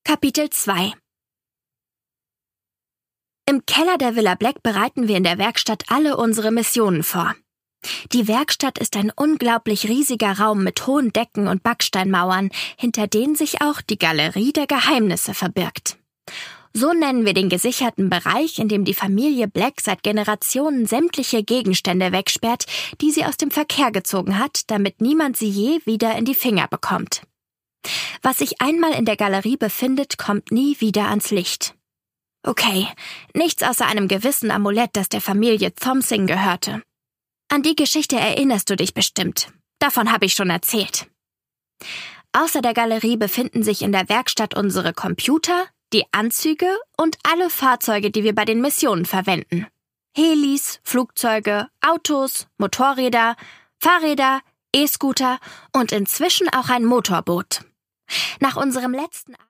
Kapitel 2 Im Keller der Villa Black bereiten wir in der Werkstatt alle unsere Missionen vor. Die Werkstatt ist ein unglaublich riesiger Raum mit hohen Decken und Backsteinmauern, hinter denen sich auch die Galerie der Geheimnisse verbirgt. So nennen wir den gesicherten Bereich, in dem die Familie Black seit Generationen sämtliche Gegenstände wegsperrt, die sie aus dem Verkehr gezogen hat, damit niemand sie je wieder in die Finger bekommt. Was sich einmal in der Galerie befindet, kommt nie wieder ans Licht. Okay, nichts außer einem gewissen Amulett, das der Familie Thompson gehörte. An die Geschichte erinnerst du dich bestimmt. Davon habe ich schon erzählt. Außer der Galerie befinden sich in der Werkstatt unsere Computer, die Anzüge und alle Fahrzeuge, die wir bei den Missionen verwenden. Helis, Flugzeuge, Autos, Motorräder, Fahrräder, E-Scooter und inzwischen auch ein Motorboot. Nach unserem letzten